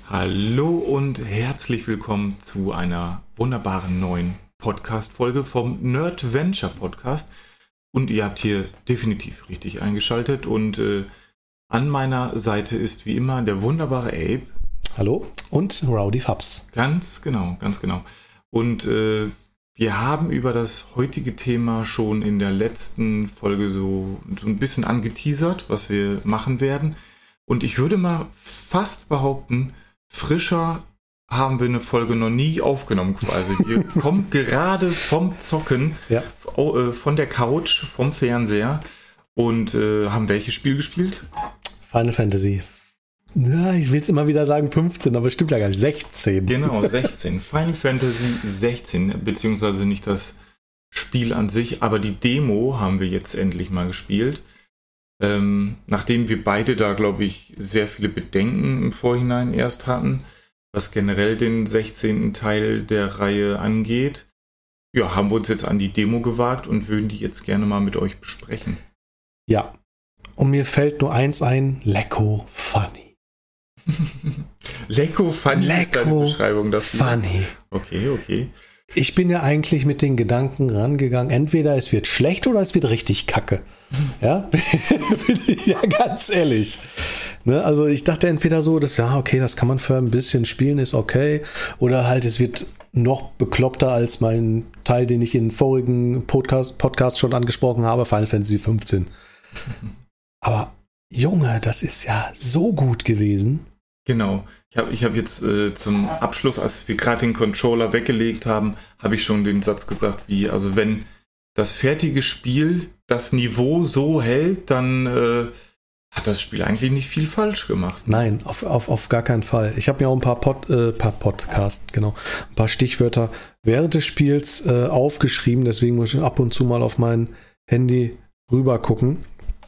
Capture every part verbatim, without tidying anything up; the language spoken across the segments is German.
Hallo und herzlich willkommen zu einer wunderbaren neuen Podcast-Folge vom Nerdventure Podcast. Und ihr habt hier definitiv richtig eingeschaltet. Und äh, an meiner Seite ist wie immer der wunderbare Abe. Hallo und Rowdy Fabs. Ganz genau, ganz genau. Und äh, wir haben über das heutige Thema schon in der letzten Folge so, so ein bisschen angeteasert, was wir machen werden. Und ich würde mal fast behaupten, frischer haben wir eine Folge noch nie aufgenommen quasi. Wir kommen gerade vom Zocken, Ja. von der Couch, vom Fernseher und äh, haben welches Spiel gespielt? Final Fantasy. Ja, ich will es immer wieder sagen fünfzehn, aber stimmt ja gar nicht. sechzehn. Genau, sechzehn. Final Fantasy sechzehn, beziehungsweise nicht das Spiel an sich, aber die Demo haben wir jetzt endlich mal gespielt. Ähm, nachdem wir beide da, glaube ich, sehr viele Bedenken im Vorhinein erst hatten, was generell den sechzehnten Teil der Reihe angeht, ja, haben wir uns jetzt an die Demo gewagt und würden die jetzt gerne mal mit euch besprechen. Ja, und mir fällt nur eins ein, Lecko Funny. Lecko Funny Lecko ist deine Beschreibung dafür. Funny. Okay, okay. Ich bin ja eigentlich mit den Gedanken rangegangen, entweder es wird schlecht oder es wird richtig kacke. Ja, bin ich ja ganz ehrlich. Ne, also ich dachte entweder so, dass ja, okay, das kann man für ein bisschen spielen, ist okay. Oder halt, es wird noch bekloppter als mein Teil, den ich in vorigen Podcast, Podcast schon angesprochen habe, Final Fantasy fünfzehn. Aber Junge, das ist ja so gut gewesen. Genau. Ich habe ich hab jetzt äh, zum Abschluss, als wir gerade den Controller weggelegt haben, habe ich schon den Satz gesagt, wie, also wenn das fertige Spiel das Niveau so hält, dann äh, hat das Spiel eigentlich nicht viel falsch gemacht. Nein, auf, auf, auf gar keinen Fall. Ich habe mir auch ein paar, Pod, äh, paar Podcast, genau, ein paar Stichwörter während des Spiels äh, aufgeschrieben, deswegen muss ich ab und zu mal auf mein Handy rüber gucken.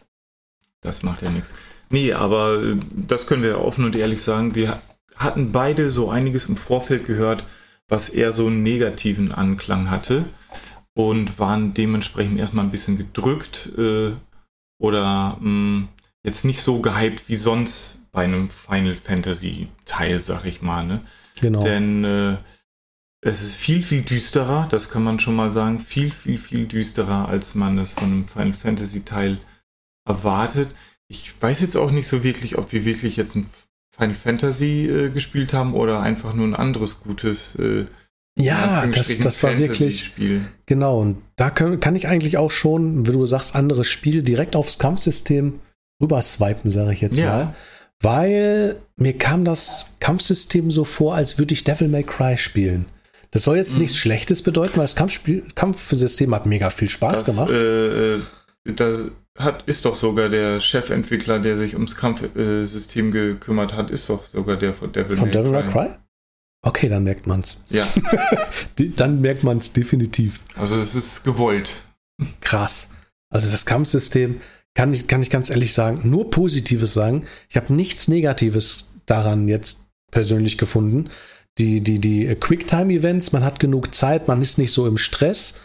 Das macht ja nichts. Nee, aber äh, das können wir offen und ehrlich sagen, wir hatten beide so einiges im Vorfeld gehört, was eher so einen negativen Anklang hatte und waren dementsprechend erstmal ein bisschen gedrückt äh, oder mh, jetzt nicht so gehypt wie sonst bei einem Final Fantasy Teil, sag ich mal. Ne? Genau. Denn äh, es ist viel, viel düsterer, das kann man schon mal sagen, viel, viel, viel düsterer, als man es von einem Final Fantasy Teil erwartet. Ich weiß jetzt auch nicht so wirklich, ob wir wirklich jetzt ein Final Fantasy äh, gespielt haben oder einfach nur ein anderes gutes äh, ja, das, das war wirklich Spiel. Genau, und da kann, kann ich eigentlich auch schon, wie du sagst, anderes Spiel direkt aufs Kampfsystem rüber swipen, sage ich jetzt Ja. mal. Weil mir kam das Kampfsystem so vor, als würde ich Devil May Cry spielen. Das soll jetzt Mhm. nichts Schlechtes bedeuten, weil das Kampfspiel, Kampfsystem hat mega viel Spaß Das, gemacht. äh, das hat, ist doch sogar der Chefentwickler, der sich ums Kampfsystem gekümmert hat, ist doch sogar der von Devil Von May Devil May Cry. Cry? Okay, dann merkt man's. Ja, Die, dann merkt man's definitiv. also es ist gewollt. Krass. Also das Kampfsystem, kann ich, kann ich ganz ehrlich sagen, nur Positives sagen. Ich habe nichts Negatives daran jetzt persönlich gefunden. Die, die, die Quicktime-Events, man hat genug Zeit, man ist nicht so im Stress.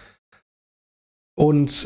Und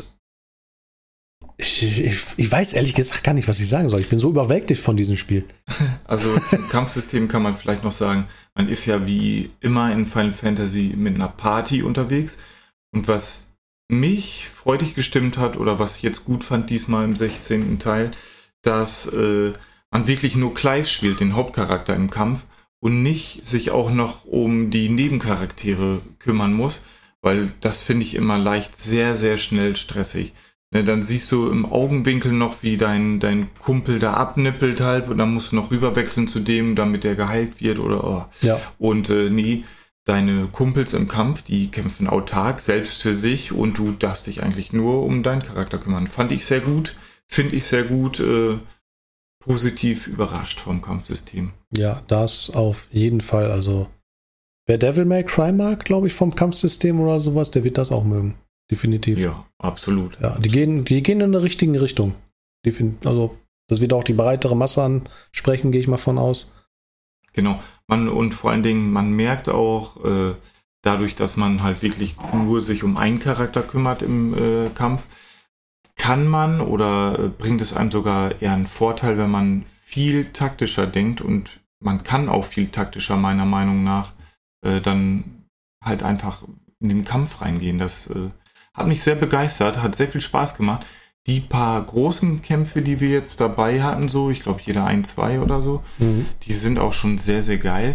ich, ich, ich weiß ehrlich gesagt gar nicht, was ich sagen soll. Ich bin so überwältigt von diesem Spiel. Also zum Kampfsystem kann man vielleicht noch sagen, man ist ja wie immer in Final Fantasy mit einer Party unterwegs. Und was mich freudig gestimmt hat oder was ich jetzt gut fand diesmal im sechzehnten Teil, dass äh, man wirklich nur Clive spielt, den Hauptcharakter im Kampf und nicht sich auch noch um die Nebencharaktere kümmern muss, weil das finde ich immer leicht sehr, sehr schnell stressig. Ne, dann siehst du im Augenwinkel noch, wie dein, dein Kumpel da abnippelt halb und dann musst du noch rüberwechseln zu dem, damit der geheilt wird oder oh. Ja. Und äh, nee, deine Kumpels im Kampf, die kämpfen autark, selbst für sich und du darfst dich eigentlich nur um deinen Charakter kümmern. Fand ich sehr gut, finde ich sehr gut, äh, positiv überrascht vom Kampfsystem. Ja, das auf jeden Fall. Also, wer Devil May Cry mag, glaube ich, vom Kampfsystem oder sowas, der wird das auch mögen. Definitiv. Ja, absolut. Ja, die gehen, die gehen in der richtigen Richtung. Defin- also, das wird auch die breitere Masse ansprechen, gehe ich mal von aus. Genau. Man, und vor allen Dingen, man merkt auch, äh, dadurch, dass man halt wirklich nur sich um einen Charakter kümmert im äh, Kampf, kann man oder äh, bringt es einem sogar eher einen Vorteil, wenn man viel taktischer denkt und man kann auch viel taktischer, meiner Meinung nach, äh, dann halt einfach in den Kampf reingehen. Das äh, hat mich sehr begeistert, hat sehr viel Spaß gemacht. Die paar großen Kämpfe, die wir jetzt dabei hatten, so, ich glaube jeder ein, zwei oder so, mhm. die sind auch schon sehr, sehr geil.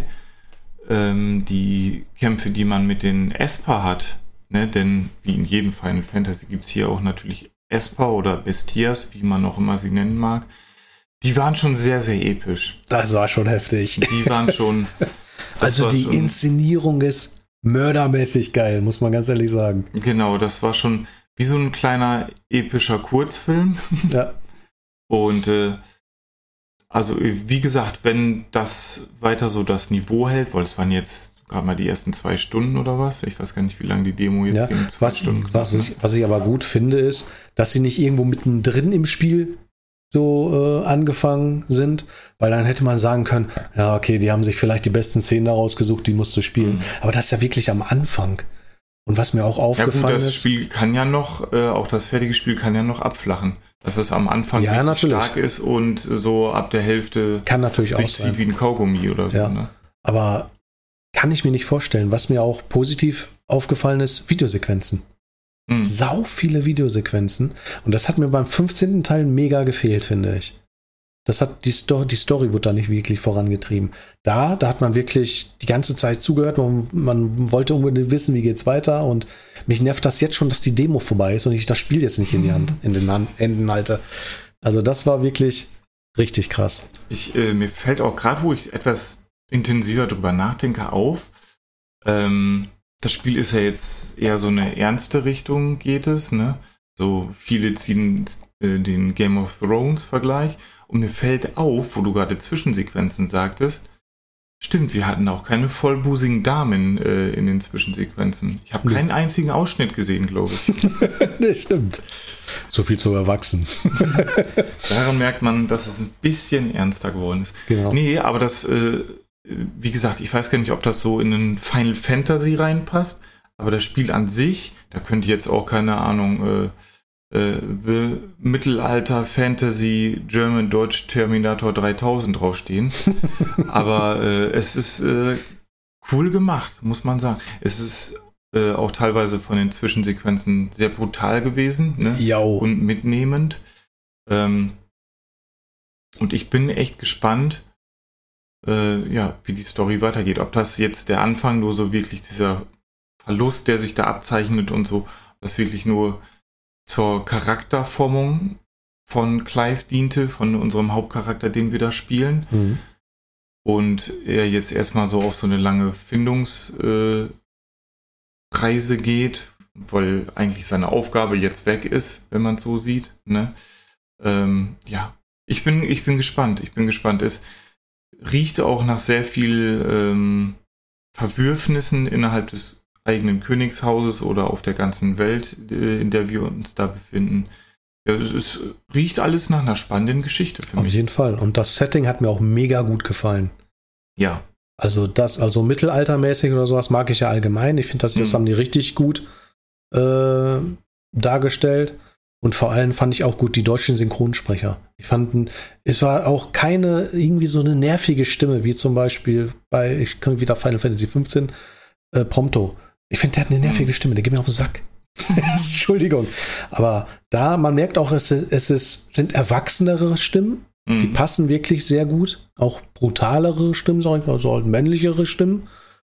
Ähm, die Kämpfe, die man mit den Esper hat, ne, denn wie in jedem Final Fantasy gibt es hier auch natürlich Esper oder Bestias, wie man auch immer sie nennen mag, die waren schon sehr, sehr episch. Das war schon heftig. Die waren schon... Also die schon, Inszenierung ist mördermäßig geil, muss man ganz ehrlich sagen. Genau, das war schon wie so ein kleiner epischer Kurzfilm. Ja. Und äh, also wie gesagt, wenn das weiter so das Niveau hält, weil es waren jetzt gerade mal die ersten zwei Stunden oder was, ich weiß gar nicht, wie lange die Demo jetzt ja, ging. Zwei was, Stunden. Was ich, was ich aber gut finde, ist, dass sie nicht irgendwo mittendrin im Spiel so äh, angefangen sind, weil dann hätte man sagen können, ja okay, die haben sich vielleicht die besten Szenen daraus gesucht, die musst du spielen. Mhm. Aber das ist ja wirklich am Anfang. Und was mir auch aufgefallen ja, gut, das ist... Das Spiel kann ja noch, äh, auch das fertige Spiel kann ja noch abflachen. Dass es am Anfang ja, natürlich stark ist und so ab der Hälfte kann natürlich sich auch sein. Zieht wie ein Kaugummi oder so. Ja. Ne? Aber kann ich mir nicht vorstellen. Was mir auch positiv aufgefallen ist, Videosequenzen. Mhm. Sau viele Videosequenzen. Und das hat mir beim fünfzehnten Teil mega gefehlt, finde ich. Das hat die Story, die Story wurde da nicht wirklich vorangetrieben. Da, da hat man wirklich die ganze Zeit zugehört. Man, man wollte unbedingt wissen, wie geht's weiter. Und mich nervt das jetzt schon, dass die Demo vorbei ist und ich das Spiel jetzt nicht in die Hand, in den Händen halte. Also das war wirklich richtig krass. Ich, äh, mir fällt auch gerade, wo ich etwas intensiver drüber nachdenke, auf. Ähm, das Spiel ist ja jetzt eher so eine ernste Richtung, geht es, ne? So viele ziehen äh, den Game of Thrones Vergleich. Und mir fällt auf, wo du gerade Zwischensequenzen sagtest, stimmt, wir hatten auch keine vollbusigen Damen äh, in den Zwischensequenzen. Ich habe keinen einzigen Ausschnitt gesehen, glaube ich. Nee, stimmt. So viel zu erwachsen. Daran merkt man, dass es ein bisschen ernster geworden ist. Genau. Nee, aber das, äh, wie gesagt, ich weiß gar nicht, ob das so in einen Final Fantasy reinpasst, aber das Spiel an sich, da könnte jetzt auch, keine Ahnung, äh, Uh, The Mittelalter Fantasy German Deutsch Terminator dreitausend draufstehen. Aber äh, es ist äh, cool gemacht, muss man sagen. Es ist äh, auch teilweise von den Zwischensequenzen sehr brutal gewesen, ne? Und mitnehmend. Ähm, und ich bin echt gespannt, äh, ja, wie die Story weitergeht. Ob das jetzt der Anfang nur so wirklich dieser Verlust, der sich da abzeichnet und so, das wirklich nur zur Charakterformung von Clive diente, von unserem Hauptcharakter, den wir da spielen. Mhm. Und er jetzt erstmal so auf so eine lange Findungsreise äh, geht, weil eigentlich seine Aufgabe jetzt weg ist, wenn man es so sieht. Ne? Ähm, ja, ich bin, ich bin gespannt. Ich bin gespannt. Es riecht auch nach sehr viel ähm, Verwürfnissen innerhalb des eigenen Königshauses oder auf der ganzen Welt, in der wir uns da befinden. Ja, es, es riecht alles nach einer spannenden Geschichte für mich. Auf jeden Fall. Und das Setting hat mir auch mega gut gefallen. Ja. Also das, also mittelaltermäßig oder sowas mag ich ja allgemein. Ich finde, das, das mhm. haben die richtig gut äh, dargestellt. Und vor allem fand ich auch gut die deutschen Synchronsprecher. Ich fand, es war auch keine irgendwie so eine nervige Stimme, wie zum Beispiel bei, ich komme wieder Final Fantasy fünfzehn, äh, Prompto. Ich finde, der hat eine nervige Stimme, der geht mir auf den Sack. Entschuldigung. Aber da, man merkt auch, es, es ist, sind erwachsenere Stimmen, mhm. die passen wirklich sehr gut. Auch brutalere Stimmen, sag ich mal, also halt männlichere Stimmen.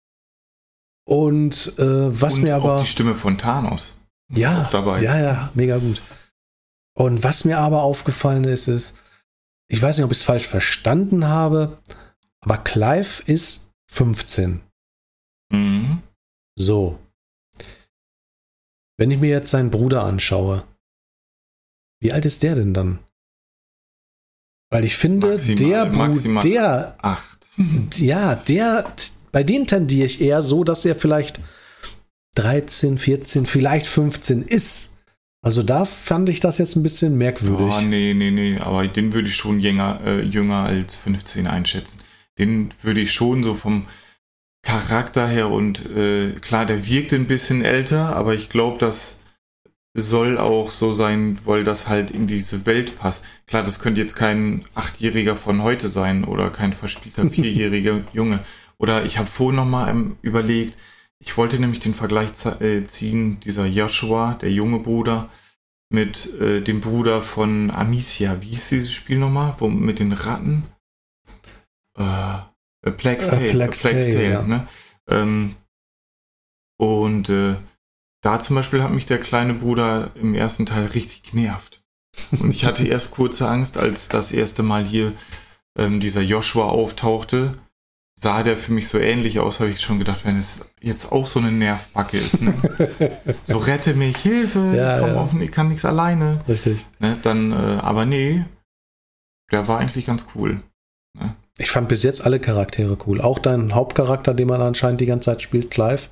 Und äh, was Und mir aber. Auch die Stimme von Thanos. Ja, auch dabei. ja, ja, mega gut. Und was mir aber aufgefallen ist, ist, ich weiß nicht, ob ich es falsch verstanden habe, aber Clive ist fünfzehn. Mhm. So. Wenn ich mir jetzt seinen Bruder anschaue, wie alt ist der denn dann? Weil ich finde, maximal, der Bruder, der, acht. ja, der, bei denen tendiere ich eher so, dass er vielleicht dreizehn, vierzehn, vielleicht fünfzehn ist. Also da fand ich das jetzt ein bisschen merkwürdig. Oh, nee, nee, nee, aber den würde ich schon jünger, äh, jünger als fünfzehn einschätzen. Den würde ich schon so vom Charakter her und äh, klar, der wirkt ein bisschen älter, aber ich glaube, dass soll auch so sein, weil das halt in diese Welt passt. Klar, das könnte jetzt kein Achtjähriger von heute sein oder kein verspielter Vierjähriger Junge. Oder ich habe vorhin nochmal ähm, überlegt, ich wollte nämlich den Vergleich äh, ziehen, dieser Joshua, der junge Bruder, mit äh, dem Bruder von Amicia. Wie hieß dieses Spiel nochmal? Wo, mit den Ratten? Äh, A Plague's Tale. A Plague's Tale, Tale, ja. Ne? Ähm, und äh, da zum Beispiel hat mich der kleine Bruder im ersten Teil richtig genervt. Und ich hatte erst kurze Angst, als das erste Mal hier ähm, dieser Joshua auftauchte. Sah der für mich so ähnlich aus, habe ich schon gedacht, wenn es jetzt auch so eine Nervbacke ist. Ne? So, rette mich, Hilfe, ja, ich, komm ja. auf, ich kann nichts alleine. Richtig. Ne? Dann, äh, aber nee, der war eigentlich ganz cool. Ne? Ich fand bis jetzt alle Charaktere cool. Auch dein Hauptcharakter, den man anscheinend die ganze Zeit spielt, Clive.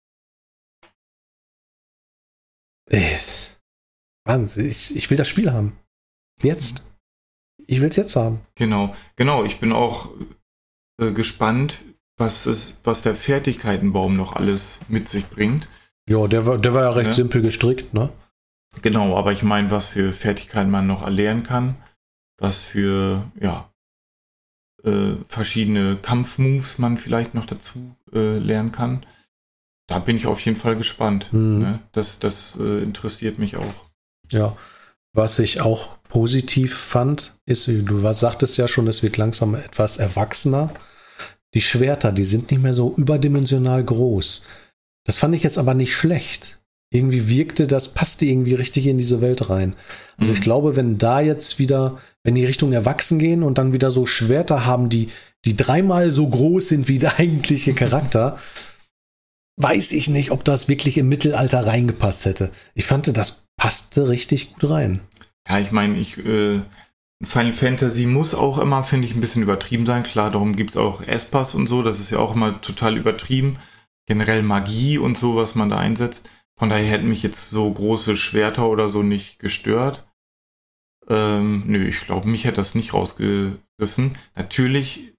Ich, Wahnsinn, ich, ich will das Spiel haben. Jetzt. Ich will es jetzt haben. Genau, genau. Ich bin auch äh, gespannt, was, es, was der Fertigkeitenbaum noch alles mit sich bringt. Ja, der war, der war ja recht ne? simpel gestrickt, ne? Genau, aber ich meine, was für Fertigkeiten man noch erlernen kann, was für, ja, äh, verschiedene Kampfmoves man vielleicht noch dazu äh, lernen kann. Da bin ich auf jeden Fall gespannt. Mhm. Ne? Das, das äh, interessiert mich auch. Ja, was ich auch positiv fand, ist, du was sagtest ja schon, es wird langsam etwas erwachsener. Die Schwerter, die sind nicht mehr so überdimensional groß. Das fand ich jetzt aber nicht schlecht. Irgendwie wirkte, das passte irgendwie richtig in diese Welt rein. Also mhm. ich glaube, wenn da jetzt wieder, wenn die Richtung Erwachsen gehen und dann wieder so Schwerter haben, die, die dreimal so groß sind wie der eigentliche Charakter, weiß ich nicht, ob das wirklich im Mittelalter reingepasst hätte. Ich fand, das passte richtig gut rein. Ja, ich meine, ich äh, Final Fantasy muss auch immer, finde ich, ein bisschen übertrieben sein. Klar, darum gibt es auch Espas und so. Das ist ja auch immer total übertrieben. Generell Magie und so, was man da einsetzt. Von daher hätten mich jetzt so große Schwerter oder so nicht gestört. Ähm, nö, ich glaube, mich hätte das nicht rausgerissen. Natürlich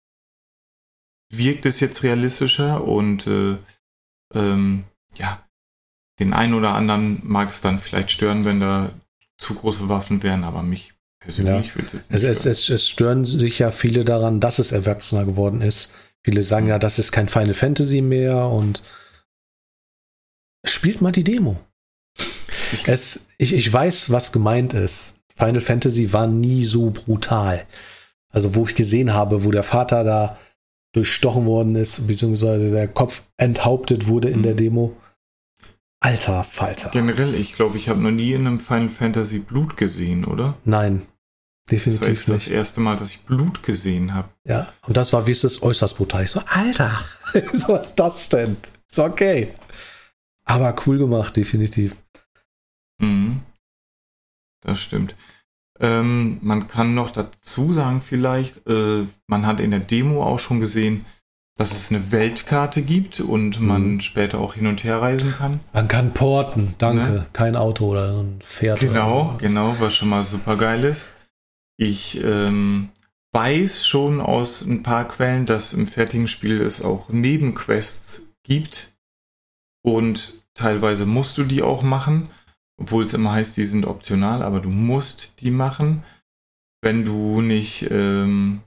wirkt es jetzt realistischer und äh, ähm, ja, den einen oder anderen mag es dann vielleicht stören, wenn da zu große Waffen wären, aber mich persönlich ja. würde es nicht es, es, es, es stören sich ja viele daran, dass es erwachsener geworden ist. Viele sagen ja, das ist kein Final Fantasy mehr und spielt mal die Demo. Ich, es, ich, ich weiß, was gemeint ist. Final Fantasy war nie so brutal. Also wo ich gesehen habe, wo der Vater da durchstochen worden ist, beziehungsweise der Kopf enthauptet wurde in mhm. der Demo. Alter Falter. Generell, ich glaube, ich habe noch nie in einem Final Fantasy Blut gesehen, oder? Nein, definitiv das war jetzt nicht. Das erste Mal, dass ich Blut gesehen habe. Ja, und das war, wie es ist, äußerst brutal. Ich so, Alter, was ist das denn? Ist okay. Aber cool gemacht, definitiv. Mhm. Das stimmt. Ähm, man kann noch dazu sagen vielleicht, äh, man hat in der Demo auch schon gesehen, dass es eine Weltkarte gibt und man mhm. später auch hin und her reisen kann. Man kann porten, danke. Ne? Kein Auto oder ein Pferd. Genau, oder genau, was schon mal super geil ist. Ich ähm, weiß schon aus ein paar Quellen, dass im fertigen Spiel es auch Nebenquests gibt und teilweise musst du die auch machen. Obwohl es immer heißt, die sind optional, aber du musst die machen, wenn du nicht ähm,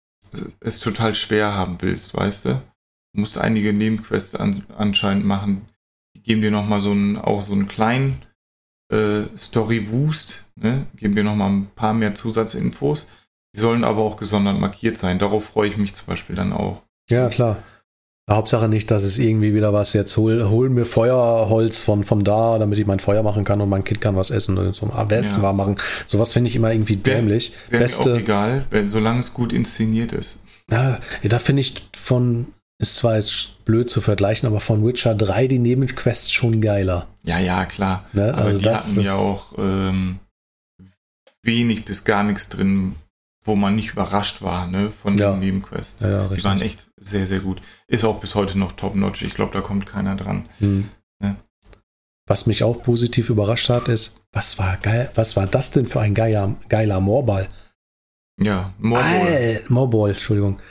es total schwer haben willst, weißt du? Du musst einige Nebenquests an, anscheinend machen. Die geben dir nochmal so einen, auch so einen kleinen äh, Story-Boost, ne? Geben dir nochmal ein paar mehr Zusatzinfos. Die sollen aber auch gesondert markiert sein. Darauf freue ich mich zum Beispiel dann auch. Ja, klar. Hauptsache nicht, dass es irgendwie wieder was jetzt, hol, hol mir Feuerholz von, von da, damit ich mein Feuer machen kann und mein Kind kann was essen und zum Essen ja. warm machen. Sowas finde ich immer irgendwie dämlich. Wäre mir auch egal, wenn, solange es gut inszeniert ist. Ja, da finde ich von, ist zwar jetzt blöd zu vergleichen, aber von Witcher drei die Nebenquests schon geiler. Ja, ja, klar. Ne? Aber also die das hatten ja auch ähm, wenig bis gar nichts drin, wo man nicht überrascht war, ne, von ja. den Nebenquests. Ja, ja, die waren echt sehr, sehr gut. Ist auch bis heute noch top-notch. Ich glaube, da kommt keiner dran. Hm. Ne? Was mich auch positiv überrascht hat, ist, was war geil, was war das denn für ein geiler, geiler Moorball? Ja, Moorball. Al- Moorball, Entschuldigung.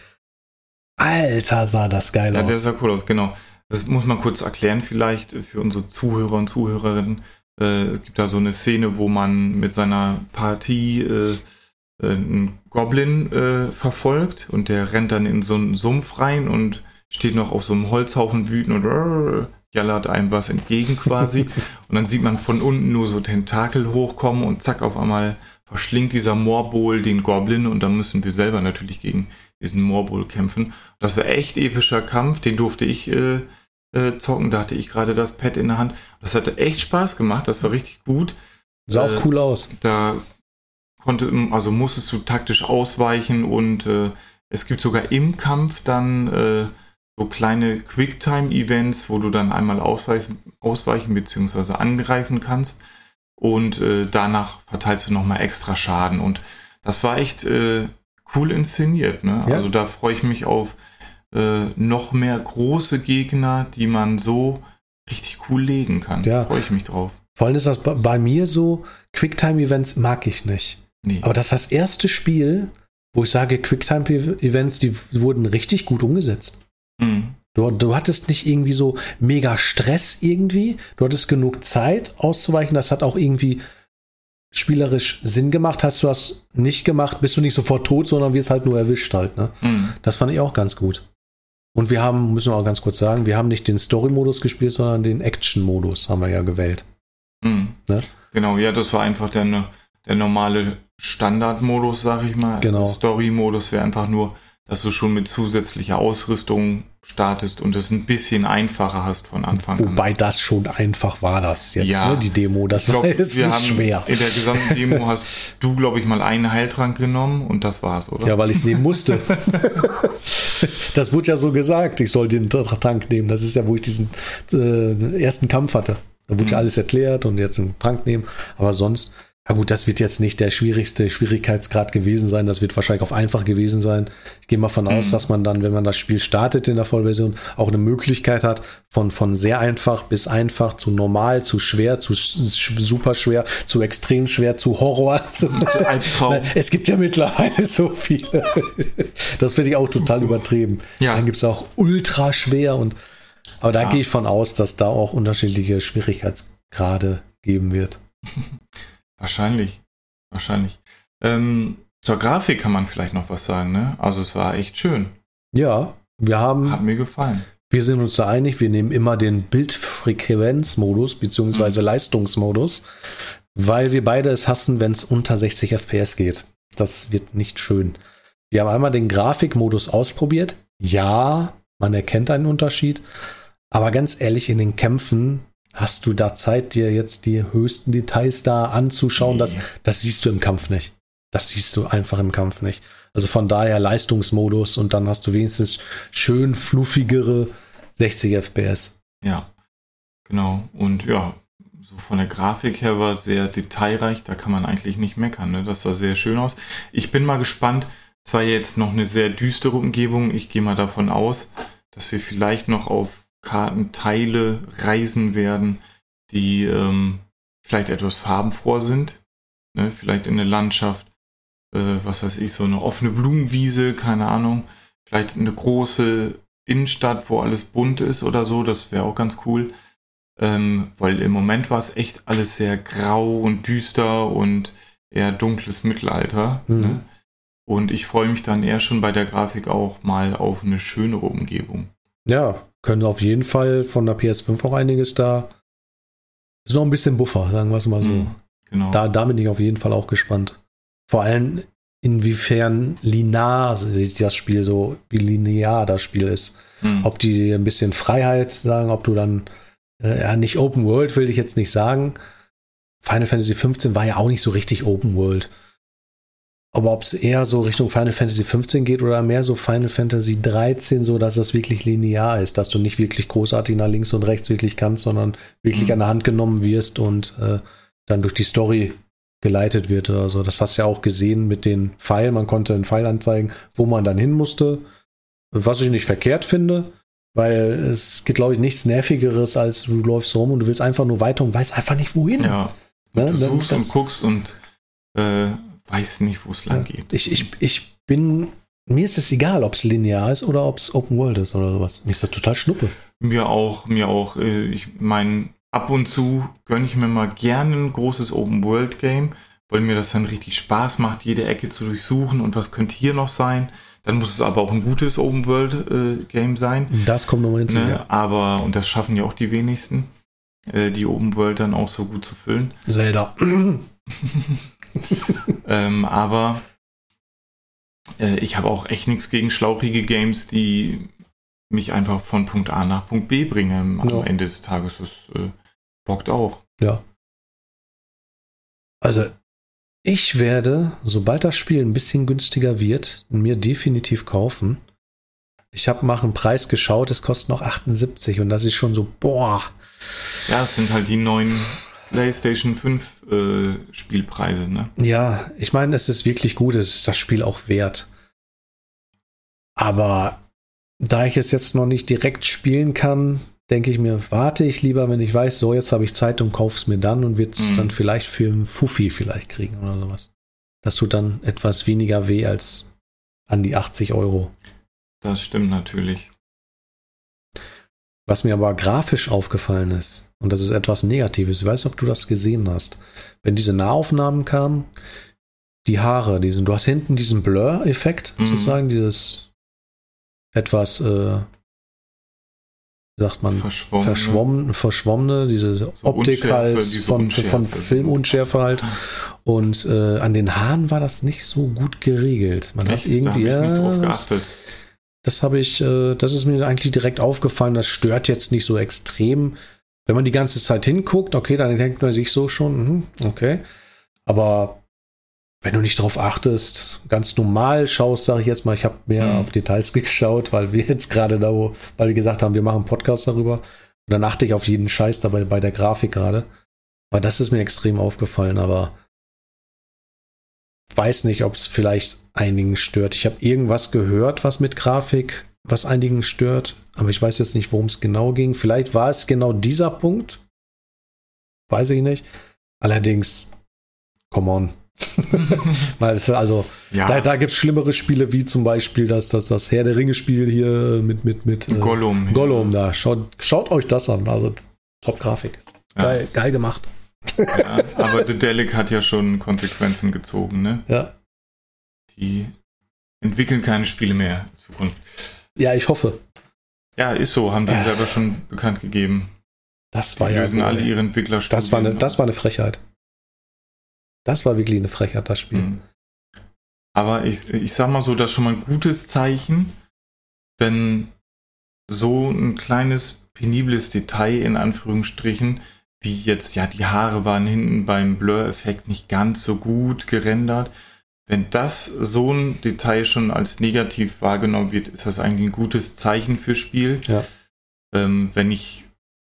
Alter, sah das geil ja, aus. Ja, der sah cool aus, genau. Das muss man kurz erklären vielleicht für unsere Zuhörer und Zuhörerinnen. Äh, es gibt da so eine Szene, wo man mit seiner Partie äh, äh, einen Goblin äh, verfolgt und der rennt dann in so einen Sumpf rein und steht noch auf so einem Holzhaufen wütend und äh, jallert einem was entgegen quasi. Und dann sieht man von unten nur so Tentakel hochkommen und zack, auf einmal verschlingt dieser Morbol den Goblin und dann müssen wir selber natürlich gegen diesen Morbol kämpfen. Das war echt epischer Kampf, den durfte ich äh, äh, zocken, da hatte ich gerade das Pad in der Hand. Das hatte echt Spaß gemacht, das war richtig gut. Sah auch äh, cool aus. Da konnte, also musstest du taktisch ausweichen und äh, es gibt sogar im Kampf dann äh, so kleine Quicktime-Events, wo du dann einmal ausweichen, ausweichen bzw. angreifen kannst und äh, danach verteilst du nochmal extra Schaden und das war echt äh, cool inszeniert. Ne? Ja. Also da freue ich mich auf äh, noch mehr große Gegner, die man so richtig cool legen kann. Ja. Da freue ich mich drauf. Vor allem ist das bei, bei mir so, Quicktime-Events mag ich nicht. Nee. Aber das ist das erste Spiel, wo ich sage, Quicktime-Events, die wurden richtig gut umgesetzt. Mhm. Du, du hattest nicht irgendwie so mega Stress irgendwie. Du hattest genug Zeit auszuweichen. Das hat auch irgendwie spielerisch Sinn gemacht. Hast du das nicht gemacht, bist du nicht sofort tot, sondern wirst halt nur erwischt halt. Ne? Mhm. Das fand ich auch ganz gut. Und wir haben, müssen wir auch ganz kurz sagen, wir haben nicht den Story-Modus gespielt, sondern den Action-Modus haben wir ja gewählt. Mhm. Ne? Genau, ja, das war einfach der, der normale Standardmodus, sag ich mal. Genau. Story-Modus wäre einfach nur, dass du schon mit zusätzlicher Ausrüstung startest und es ein bisschen einfacher hast von Anfang an. Wobei das schon einfach war, das jetzt, Ja. ne? Die Demo, das Ich glaub, war jetzt wir nicht haben schwer. In der gesamten Demo hast du, glaube ich, mal einen Heiltrank genommen und das war's, oder? Ja, weil ich es nehmen musste. Das wurde ja so gesagt, ich soll den Trank nehmen. Das ist ja, wo ich diesen äh, ersten Kampf hatte. Da wurde Mhm. ja alles erklärt und jetzt einen Trank nehmen. Aber sonst, ja gut, das wird jetzt nicht der schwierigste Schwierigkeitsgrad gewesen sein. Das wird wahrscheinlich auf einfach gewesen sein. Ich gehe mal von aus, Mhm. dass man dann, wenn man das Spiel startet in der Vollversion, auch eine Möglichkeit hat, von, von sehr einfach bis einfach zu normal, zu schwer, zu sch- super schwer, zu extrem schwer, zu Horror. Zu, Zu Albtraum. Es gibt ja mittlerweile so viele. Das finde ich auch total übertrieben. Ja. Dann gibt es auch ultra schwer und aber da Ja. gehe ich von aus, dass da auch unterschiedliche Schwierigkeitsgrade geben wird. Wahrscheinlich. Wahrscheinlich. Ähm, zur Grafik kann man vielleicht noch was sagen, ne? Also es war echt schön. Ja, wir haben, Hat mir gefallen. wir sind uns da einig, wir nehmen immer den Bildfrequenzmodus beziehungsweise Mhm. Leistungsmodus, weil wir beide es hassen, wenn es unter sechzig F P S geht. Das wird nicht schön. Wir haben einmal den Grafikmodus ausprobiert. Ja, man erkennt einen Unterschied. Aber ganz ehrlich, in den Kämpfen hast du da Zeit, dir jetzt die höchsten Details da anzuschauen. Nee. Das, das siehst du im Kampf nicht. Das siehst du einfach im Kampf nicht. Also von daher Leistungsmodus und dann hast du wenigstens schön fluffigere sechzig F P S. Ja, genau. Und ja, so von der Grafik her war es sehr detailreich. Da kann man eigentlich nicht meckern, ne? Das sah sehr schön aus. Ich bin mal gespannt. Es war jetzt noch eine sehr düstere Umgebung. Ich gehe mal davon aus, dass wir vielleicht noch auf Kartenteile reisen werden, die ähm, vielleicht etwas farbenfroh sind. Ne? Vielleicht in der Landschaft, äh, was weiß ich, so eine offene Blumenwiese, keine Ahnung. Vielleicht eine große Innenstadt, wo alles bunt ist oder so. Das wäre auch ganz cool. Ähm, weil im Moment war es echt alles sehr grau und düster und eher dunkles Mittelalter. Mhm. Ne? Und ich freue mich dann eher schon bei der Grafik auch mal auf eine schönere Umgebung. Ja, können auf jeden Fall von der P S fünf auch einiges da. Ist noch ein bisschen Buffer, sagen wir es mal so. Mhm, genau. Da, da bin ich auf jeden Fall auch gespannt. Vor allem, inwiefern linear sieht das Spiel so, wie linear das Spiel ist. Mhm. Ob die ein bisschen Freiheit sagen, ob du dann, äh, ja, nicht Open World will ich jetzt nicht sagen. Final Fantasy fünfzehn war ja auch nicht so richtig Open World. Aber ob es eher so Richtung Final Fantasy fünfzehn geht oder mehr so Final Fantasy dreizehn, so dass es wirklich linear ist, dass du nicht wirklich großartig nach links und rechts wirklich kannst, sondern wirklich Mhm. an der Hand genommen wirst und äh, dann durch die Story geleitet wird oder so. Das hast du ja auch gesehen mit den Pfeilen. Man konnte einen Pfeil anzeigen, wo man dann hin musste. Was ich nicht verkehrt finde, weil es gibt, glaube ich, nichts Nervigeres, als du läufst rum und du willst einfach nur weiter und weißt einfach nicht, wohin. Ja. Ne? Du suchst Das- und guckst und äh, weißt nicht, wo es lang geht. Ich, ich, ich bin, mir ist es egal, ob es linear ist oder ob es Open World ist oder sowas. Mir ist das total schnuppe. Mir auch, mir auch. äh, Ich meine, ab und zu gönne ich mir mal gerne ein großes Open-World-Game, weil mir das dann richtig Spaß macht, jede Ecke zu durchsuchen und was könnte hier noch sein. Dann muss es aber auch ein gutes Open-World-Game sein. Das kommt nochmal hinzu. Ne? Ja. Aber, und das schaffen ja auch die wenigsten, äh, die Open-World dann auch so gut zu füllen. Zelda. ähm, aber äh, ich habe auch echt nichts gegen schlauchige Games, die mich einfach von Punkt A nach Punkt B bringen am Ja. Ende des Tages. Das äh, bockt auch. Ja. Also, ich werde, sobald das Spiel ein bisschen günstiger wird, mir definitiv kaufen. Ich habe mal einen Preis geschaut, es kostet noch achtundsiebzig und das ist schon so, boah. Ja, es sind halt die neuen PlayStation fünf äh, Spielpreise, ne? Ja, ich meine, es ist wirklich gut, es ist das Spiel auch wert. Aber da ich es jetzt noch nicht direkt spielen kann, denke ich mir, warte ich lieber, wenn ich weiß, so, jetzt habe ich Zeit und kaufe es mir dann und wird es Mhm. dann vielleicht für einen Fuffi vielleicht kriegen oder sowas. Das tut dann etwas weniger weh als an die achtzig Euro. Das stimmt natürlich. Was mir aber grafisch aufgefallen ist, und das ist etwas Negatives, ich weiß nicht, ob du das gesehen hast, wenn diese Nahaufnahmen kamen, die Haare, diesen, du hast hinten diesen Blur-Effekt, Mhm. sozusagen, dieses etwas, äh, wie sagt man, Verschwommen. verschwommen, verschwommene, diese Optik Unschärfe, halt diese von, Unschärfe. von Filmunschärfe halt. Und äh, an den Haaren war das nicht so gut geregelt. Man Echt? hat irgendwie, da hab ich nicht drauf ja, geachtet. das habe ich, äh, das ist mir eigentlich direkt aufgefallen, das stört jetzt nicht so extrem. Wenn man die ganze Zeit hinguckt, okay, dann denkt man sich so schon, hm, okay. Aber wenn du nicht drauf achtest, ganz normal schaust, sage ich jetzt mal, ich habe mehr Mhm. auf Details geschaut, weil wir jetzt gerade da, wo, weil wir gesagt haben, wir machen einen Podcast darüber. Und dann achte ich auf jeden Scheiß dabei bei der Grafik gerade. Weil das ist mir extrem aufgefallen, aber weiß nicht, ob es vielleicht einigen stört. Ich habe irgendwas gehört, was mit Grafik, was einigen stört, aber ich weiß jetzt nicht, worum es genau ging. Vielleicht war es genau dieser Punkt. Weiß ich nicht. Allerdings, come on. Weil es also, Ja, da, da gibt es schlimmere Spiele, wie zum Beispiel das, das, das Herr der Ringe-Spiel hier mit, mit, mit äh, Gollum. Gollum da. Schaut, schaut euch das an. Also Top-Grafik. Ja. Geil, geil gemacht. Ja, aber Dedelic hat ja schon Konsequenzen gezogen, ne? Ja. Die entwickeln keine Spiele mehr in Zukunft. Ja, ich hoffe. Ja, ist so, haben die Äh. selber schon bekannt gegeben. Das war Die ja. lösen alle ihre Entwicklerstudien. Das war, eine, das aus. war eine Frechheit. Das war wirklich eine Frechheit, das Spiel. Mhm. Aber ich, ich sag mal so, das ist schon mal ein gutes Zeichen, wenn so ein kleines, penibles Detail in Anführungsstrichen, wie jetzt, ja, die Haare waren hinten beim Blur-Effekt nicht ganz so gut gerendert. Wenn das so ein Detail schon als negativ wahrgenommen wird, ist das eigentlich ein gutes Zeichen fürs Spiel. Ja. Ähm, wenn nicht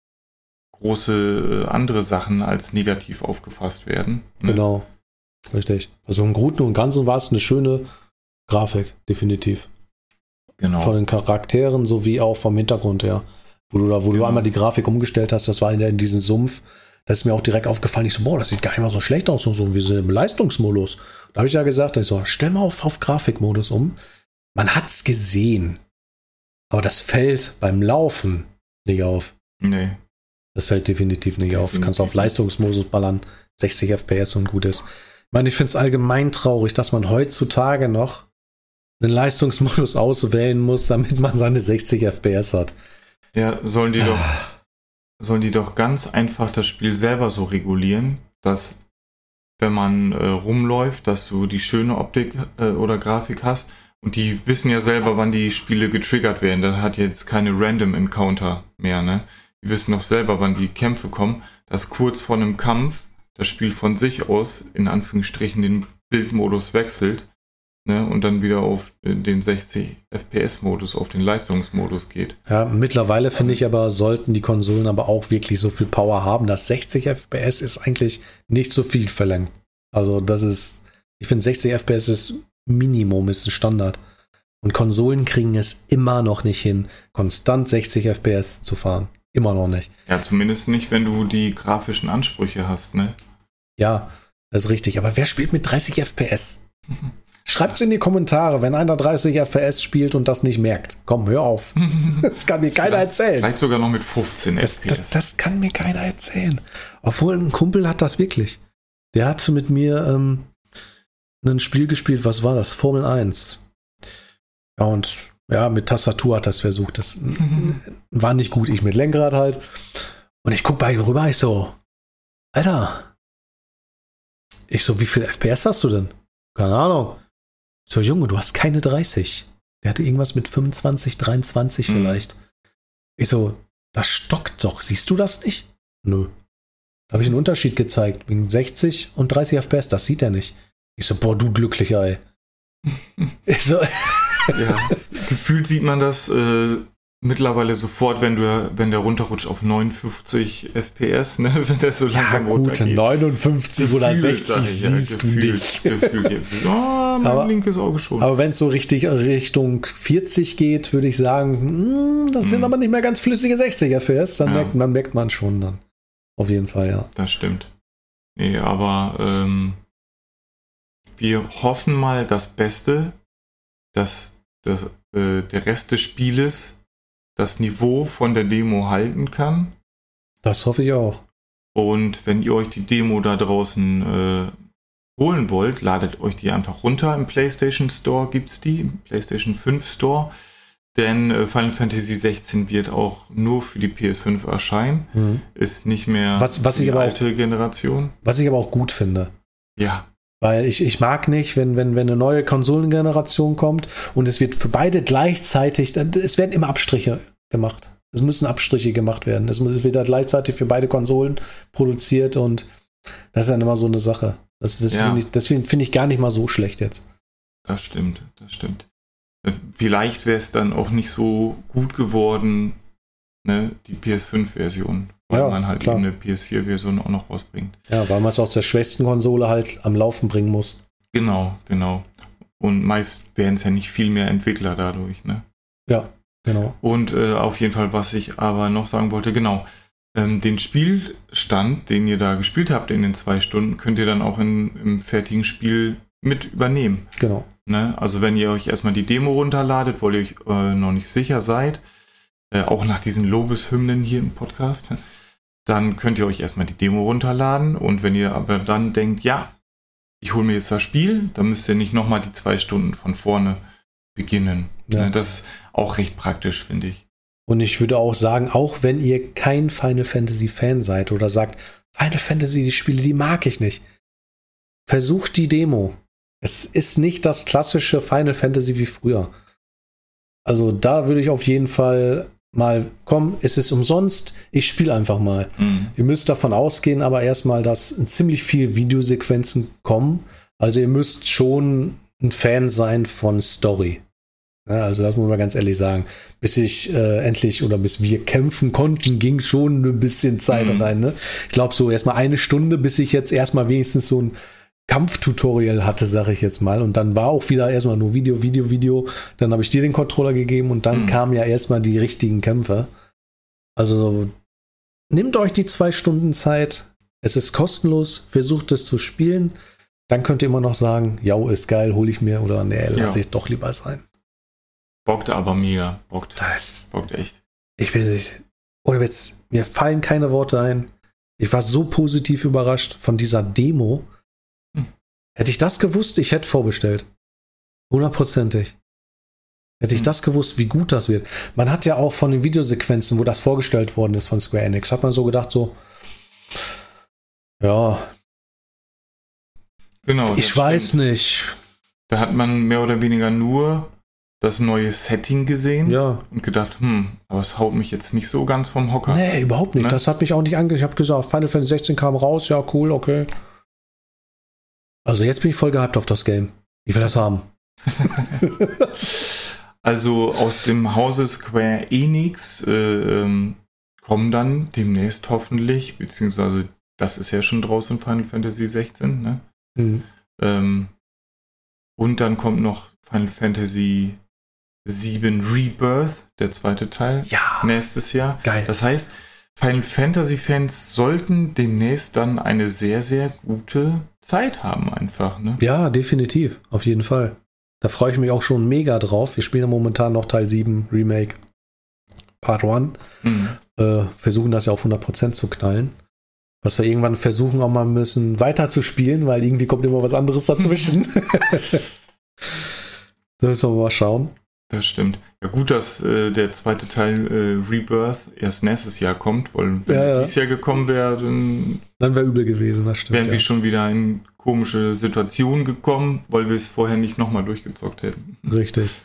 große äh, andere Sachen als negativ aufgefasst werden. Ne? Genau. Richtig. Also im Großen und Ganzen war es eine schöne Grafik, definitiv. Genau. Von den Charakteren sowie auch vom Hintergrund her. Wo du da, wo Genau. du einmal die Grafik umgestellt hast, das war in, in diesem Sumpf. Das ist mir auch direkt aufgefallen. Ich so, boah, das sieht gar nicht mal so schlecht aus. So, so, wir sind im Leistungsmodus. Da habe ich ja gesagt, ich so, stell mal auf, auf Grafikmodus um. Man hat's gesehen. Aber das fällt beim Laufen nicht auf. Nee. Das fällt definitiv nicht auf. Definitiv. Kannst auf Leistungsmodus ballern, sechzig F P S und gut ist. Ich meine, ich finde es allgemein traurig, dass man heutzutage noch einen Leistungsmodus auswählen muss, damit man seine sechzig F P S hat. Ja, sollen die doch, sollen die doch ganz einfach das Spiel selber so regulieren, dass wenn man äh, rumläuft, dass du die schöne Optik äh, oder Grafik hast. Und die wissen ja selber, wann die Spiele getriggert werden. Da hat jetzt keine Random Encounter mehr, ne? Die wissen doch selber, wann die Kämpfe kommen, dass kurz vor einem Kampf das Spiel von sich aus, in Anführungsstrichen, den Bildmodus wechselt, ne? Und dann wieder auf den sechzig F P S-Modus, auf den Leistungsmodus geht. Ja, mittlerweile finde ich aber, sollten die Konsolen aber auch wirklich so viel Power haben, dass sechzig F P S ist eigentlich nicht so viel verlangt. Also das ist, ich finde sechzig F P S ist Minimum, ist ein Standard. Und Konsolen kriegen es immer noch nicht hin, konstant sechzig F P S zu fahren. Immer noch nicht. Ja, zumindest nicht, wenn du die grafischen Ansprüche hast, ne? Ja, das ist richtig. Aber wer spielt mit dreißig F P S? Schreibt's in die Kommentare, wenn einer dreißig F P S spielt und das nicht merkt. Komm, hör auf. Das kann mir keiner erzählen. Vielleicht sogar noch mit fünfzehn das, F P S. Das, das kann mir keiner erzählen. Obwohl, ein Kumpel hat das wirklich. Der hat mit mir ähm, ein Spiel gespielt, was war das? Formel eins. Ja, und ja, mit Tastatur hat das versucht. Das mhm. war nicht gut, ich mit Lenkrad halt. Und ich guck bei ihm rüber, ich so, Alter. Ich so, wie viel F P S hast du denn? Keine Ahnung. So, Junge, du hast keine dreißig. Der hatte irgendwas mit fünfundzwanzig, dreiundzwanzig mhm. vielleicht. Ich so, das stockt doch. Siehst du das nicht? Nö. Da habe ich einen Unterschied gezeigt. Wegen sechzig und dreißig F P S, das sieht er nicht. Ich so, boah, du Glücklicher, ey. Ich so, ja, gefühlt sieht man das äh, mittlerweile sofort, wenn du, wenn der runterrutscht auf neunundfünfzig F P S, ne? Wenn der so langsam ja, gut, neunundfünfzig gefühlt, oder sechzig ich, siehst ja, du gefühlt, nicht. Gefühlt, ja, mein aber, linkes Auge schon. Aber wenn es so richtig Richtung vierzig geht, würde ich sagen, mh, das sind hm. aber nicht mehr ganz flüssige sechzig F P S, dann ja. merkt, man, merkt man schon dann. Auf jeden Fall, ja. Das stimmt. Nee, aber ähm, wir hoffen mal das Beste, dass das, äh, der Rest des Spieles das Niveau von der Demo halten kann. Das hoffe ich auch. Und wenn ihr euch die Demo da draußen äh, holen wollt, ladet euch die einfach runter. Im PlayStation Store gibt es die, im PlayStation fünf Store. Denn äh, Final Fantasy sechzehn wird auch nur für die P S fünf erscheinen. Mhm. Ist nicht mehr was, was die ich aber alte auch, Generation. Was ich aber auch gut finde. Ja. Weil ich, ich mag nicht, wenn, wenn, wenn eine neue Konsolengeneration kommt und es wird für beide gleichzeitig, es werden immer Abstriche gemacht. Es müssen Abstriche gemacht werden. Es wird halt gleichzeitig für beide Konsolen produziert und das ist dann immer so eine Sache. Das, das ja. finde ich, das find, find ich gar nicht mal so schlecht jetzt. Das stimmt, das stimmt. Vielleicht wäre es dann auch nicht so gut geworden, ne, die P S fünf Version, weil ja, man halt klar. eben eine P S vier Version auch noch rausbringt. Ja, weil man es aus der schwächsten Konsole halt am Laufen bringen muss. Genau, genau. Und meist wären es ja nicht viel mehr Entwickler dadurch, ne? Ja, genau. Und äh, auf jeden Fall, was ich aber noch sagen wollte, genau, ähm, den Spielstand, den ihr da gespielt habt in den zwei Stunden, könnt ihr dann auch in, im fertigen Spiel mit übernehmen. Genau. Ne? Also wenn ihr euch erstmal die Demo runterladet, weil ihr euch äh, noch nicht sicher seid, äh, auch nach diesen Lobeshymnen hier im Podcast, dann könnt ihr euch erstmal die Demo runterladen und wenn ihr aber dann denkt, ja, ich hole mir jetzt das Spiel, dann müsst ihr nicht nochmal die zwei Stunden von vorne beginnen. Ja. Ne? Das ist auch recht praktisch, finde ich. Und ich würde auch sagen, auch wenn ihr kein Final Fantasy Fan seid oder sagt, Final Fantasy, die Spiele, die mag ich nicht, versucht die Demo. Es ist nicht das klassische Final Fantasy wie früher. Also da würde ich auf jeden Fall mal, komm, es ist umsonst, ich spiele einfach mal. Mhm. Ihr müsst davon ausgehen, aber erstmal, dass ziemlich viele Videosequenzen kommen. Also ihr müsst schon ein Fan sein von Story. Ja, also das muss man ganz ehrlich sagen. Bis ich äh, endlich oder bis wir kämpfen konnten, ging schon ein bisschen Zeit mhm. rein. Ne? Ich glaube so erstmal eine Stunde, bis ich jetzt erstmal wenigstens so ein Kampftutorial hatte, sage ich jetzt mal. Und dann war auch wieder erstmal nur Video, Video, Video. Dann habe ich dir den Controller gegeben und dann mhm. kamen ja erstmal die richtigen Kämpfe. Also nehmt euch die zwei Stunden Zeit. Es ist kostenlos. Versucht es zu spielen. Dann könnt ihr immer noch sagen, ja, ist geil, hole ich mir oder nee, lass ja. ich doch lieber sein. Bockt aber mega. Bockt. Das bockt echt. Ich bin nicht. Ohne Witz, mir fallen keine Worte ein. Ich war so positiv überrascht von dieser Demo. Hätte ich das gewusst, ich hätte vorbestellt. Hundertprozentig. Hätte ich das gewusst, wie gut das wird. Man hat ja auch von den Videosequenzen, wo das vorgestellt worden ist von Square Enix, hat man so gedacht, so, ja, genau, ich weiß stimmt. nicht. Da hat man mehr oder weniger nur das neue Setting gesehen ja. und gedacht, hm, aber es haut mich jetzt nicht so ganz vom Hocker. Nee, überhaupt nicht. Ne? Das hat mich auch nicht ange... Ich habe gesagt, Final Fantasy sechzehn kam raus, ja, cool, okay. Also jetzt bin ich voll gehypt auf das Game. Ich will das haben. Also aus dem Hause Square Enix äh, ähm, kommen dann demnächst hoffentlich, beziehungsweise das ist ja schon draußen Final Fantasy sechzehn, ne? Mhm. Ähm, und dann kommt noch Final Fantasy sieben Rebirth, der zweite Teil, ja. nächstes Jahr. Geil. Das heißt, Final Fantasy Fans sollten demnächst dann eine sehr, sehr gute Zeit haben einfach, ne? Ja, definitiv, auf jeden Fall. Da freue ich mich auch schon mega drauf. Wir spielen ja momentan noch Teil sieben Remake Part eins. Mhm. Äh, versuchen das ja auf hundert Prozent zu knallen. Was wir irgendwann versuchen auch mal ein bisschen weiter zu spielen, weil irgendwie kommt immer was anderes dazwischen. Da müssen wir mal schauen. Das stimmt. Ja gut, dass äh, der zweite Teil äh, Rebirth erst nächstes Jahr kommt, weil wenn ja, ja. dieses Jahr gekommen wäre, dann, dann wäre übel gewesen, das stimmt. Wären ja. wir schon wieder in komische Situationen gekommen, weil wir es vorher nicht nochmal durchgezockt hätten. Richtig.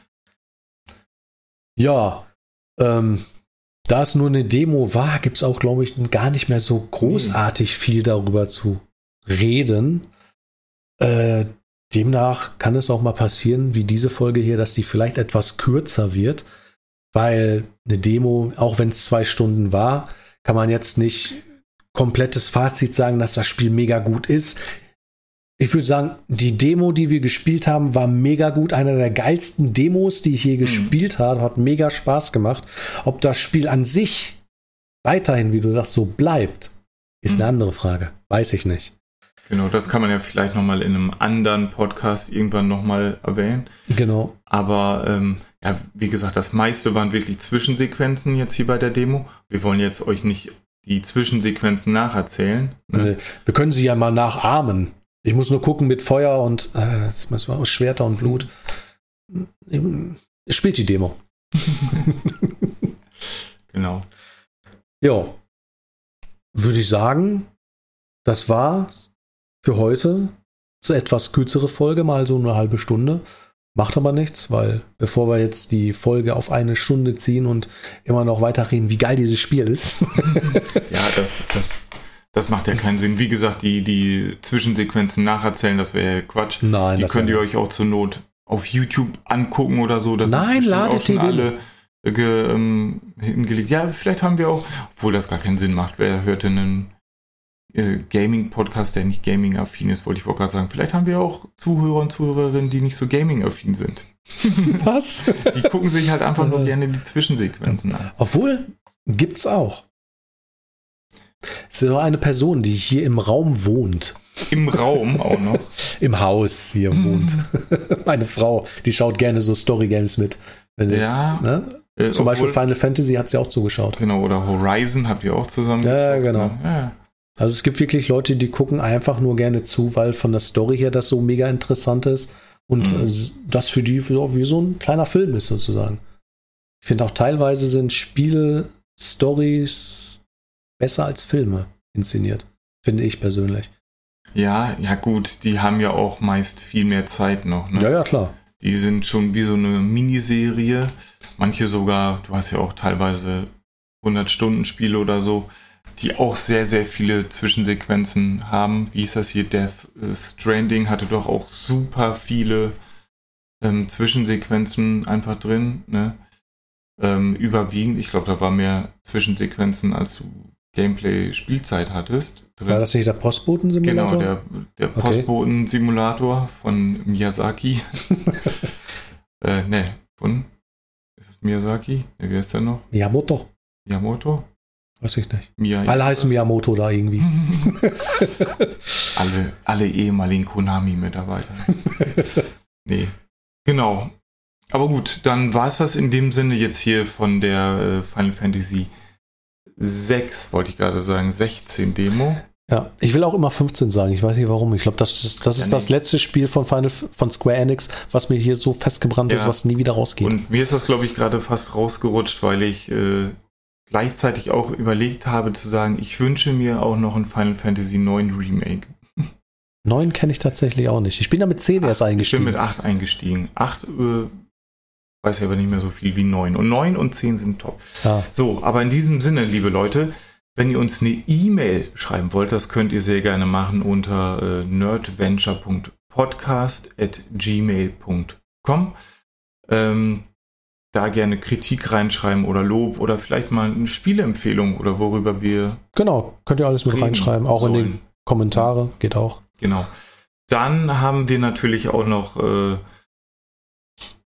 Ja, ähm, da es nur eine Demo war, gibt es auch, glaube ich, gar nicht mehr so großartig nee. viel darüber zu reden. Äh, demnach kann es auch mal passieren, wie diese Folge hier, dass die vielleicht etwas kürzer wird, weil eine Demo, auch wenn es zwei Stunden war, kann man jetzt nicht komplettes Fazit sagen, dass das Spiel mega gut ist. Ich würde sagen, die Demo, die wir gespielt haben, war mega gut. Eine der geilsten Demos, die ich je mhm. gespielt habe. Hat mega Spaß gemacht. Ob das Spiel an sich weiterhin, wie du sagst, so bleibt, ist mhm. eine andere Frage. Weiß ich nicht. Genau, das kann man ja vielleicht nochmal in einem anderen Podcast irgendwann nochmal erwähnen. Genau. Aber ähm, ja, wie gesagt, das meiste waren wirklich Zwischensequenzen jetzt hier bei der Demo. Wir wollen jetzt euch nicht die Zwischensequenzen nacherzählen. Ne? Wir können sie ja mal nachahmen. Ich muss nur gucken mit Feuer und äh, was war aus Schwerter und Blut. Spielt die Demo. Genau. Ja. Würde ich sagen, das war für heute so etwas kürzere Folge, mal so eine halbe Stunde. Macht aber nichts, weil bevor wir jetzt die Folge auf eine Stunde ziehen und immer noch weiterreden, wie geil dieses Spiel ist. Ja, das, das Das macht ja keinen Sinn. Wie gesagt, die, die Zwischensequenzen nacherzählen, das wäre ja Quatsch. Nein, die das könnt ihr euch auch zur Not auf YouTube angucken oder so. Das Nein, sind ladet auch schon die alle ge, ähm, hingelegt. Ja, vielleicht haben wir auch, obwohl das gar keinen Sinn macht. Wer hört denn einen äh, Gaming-Podcast, der nicht Gaming-affin ist, wollte ich wohl gerade sagen. Vielleicht haben wir auch Zuhörer und Zuhörerinnen, die nicht so Gaming-affin sind. Was? Die gucken sich halt einfach nur gerne die Zwischensequenzen an. Obwohl, gibt's auch. Es ist nur eine Person, die hier im Raum wohnt. Im Raum auch noch? Im Haus hier wohnt. Meine Frau, die schaut gerne so Story-Games mit. Wenn ja. Es, ne? äh, Zum Beispiel Final Fantasy hat sie auch zugeschaut. Genau, oder Horizon habt ihr auch zusammen Ja, genau. Ne? Ja. Also es gibt wirklich Leute, die gucken einfach nur gerne zu, weil von der Story her das so mega interessant ist und mhm. das für die wie so ein kleiner Film ist sozusagen. Ich finde auch teilweise sind Spiele, Stories besser als Filme inszeniert, finde ich persönlich. Ja, ja gut, die haben ja auch meist viel mehr Zeit noch. Ne? Ja, ja, klar. Die sind schon wie so eine Miniserie. Manche sogar, du hast ja auch teilweise hundert-Stunden-Spiele oder so, die auch sehr, sehr viele Zwischensequenzen haben. Wie ist das hier? Death Stranding hatte doch auch super viele ähm, Zwischensequenzen einfach drin. Ne? Ähm, überwiegend, ich glaube, da war mehr Zwischensequenzen, als du Gameplay-Spielzeit hattest. Drin. War das nicht der Postboten-Simulator? Genau, der, der okay. Postboten-Simulator von Miyazaki. äh, ne, von, ist es Miyazaki? Ne, wer ist der noch? Miyamoto. Miyamoto? Weiß ich nicht. Mia alle heißen Miyamoto da irgendwie. alle, alle ehemaligen Konami-Mitarbeiter. Nee, genau. Aber gut, dann war es das in dem Sinne jetzt hier von der äh, Final Fantasy sechs, wollte ich gerade sagen, sechzehn Demo. Ja, ich will auch immer fünfzehn sagen, ich weiß nicht warum. Ich glaube, das ist, das, ist ja, das letzte Spiel von Final, von Square Enix, was mir hier so festgebrannt ja. ist, was nie wieder rausgeht. Und mir ist das, glaube ich, gerade fast rausgerutscht, weil ich äh, gleichzeitig auch überlegt habe zu sagen, ich wünsche mir auch noch ein Final Fantasy neun Remake. neun kenne ich tatsächlich auch nicht. Ich bin da mit zehn erst eingestiegen. Ich bin mit acht eingestiegen. acht äh, weiß ja aber nicht mehr so viel wie neun. Und neun und zehn sind top. Ja. So, aber in diesem Sinne, liebe Leute, wenn ihr uns eine E-Mail schreiben wollt, das könnt ihr sehr gerne machen unter äh, nerdventure punkt podcast at gmail punkt com. Ähm, da gerne Kritik reinschreiben oder Lob oder vielleicht mal eine Spieleempfehlung oder worüber wir Genau, könnt ihr alles mit reinschreiben. Auch sollen. In die Kommentare, geht auch. Genau. Dann haben wir natürlich auch noch äh,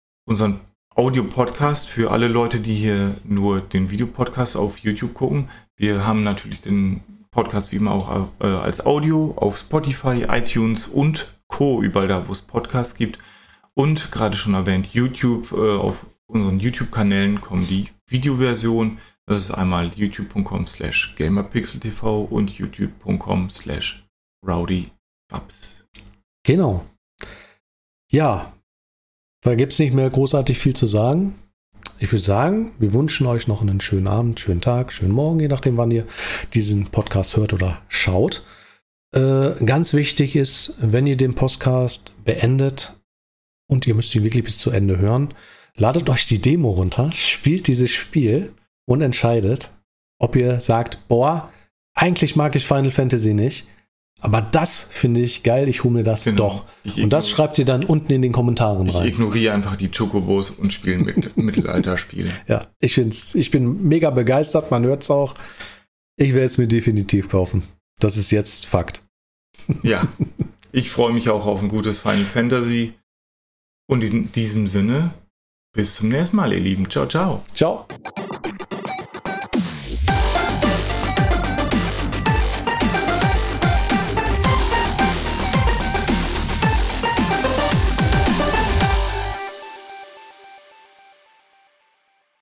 unseren Audio-Podcast für alle Leute, die hier nur den Videopodcast auf YouTube gucken. Wir haben natürlich den Podcast wie immer auch äh, als Audio auf Spotify, iTunes und Co. Überall da, wo es Podcasts gibt. Und gerade schon erwähnt, YouTube. Äh, auf unseren YouTube-Kanälen kommen die Videoversion. Das ist einmal youtube punkt com slash gamerpixeltv und youtube punkt com slash rowdybubs. Genau. Ja, da gibt es nicht mehr großartig viel zu sagen. Ich würde sagen, wir wünschen euch noch einen schönen Abend, schönen Tag, schönen Morgen, je nachdem, wann ihr diesen Podcast hört oder schaut. Äh, ganz wichtig ist, wenn ihr den Podcast beendet und ihr müsst ihn wirklich bis zu Ende hören, ladet euch die Demo runter, spielt dieses Spiel und entscheidet, ob ihr sagt, boah, eigentlich mag ich Final Fantasy nicht, aber das finde ich geil, ich hole mir das genau. doch. Ich und das schreibt ihr dann unten in den Kommentaren ich rein. Ich ignoriere einfach die Chocobos und spiele mit Mittelalterspiele. Ja, ich find's, ich bin mega begeistert, man hört es auch. Ich werde es mir definitiv kaufen. Das ist jetzt Fakt. Ja, ich freue mich auch auf ein gutes Final Fantasy. Und in diesem Sinne, bis zum nächsten Mal, ihr Lieben. Ciao, ciao. Ciao.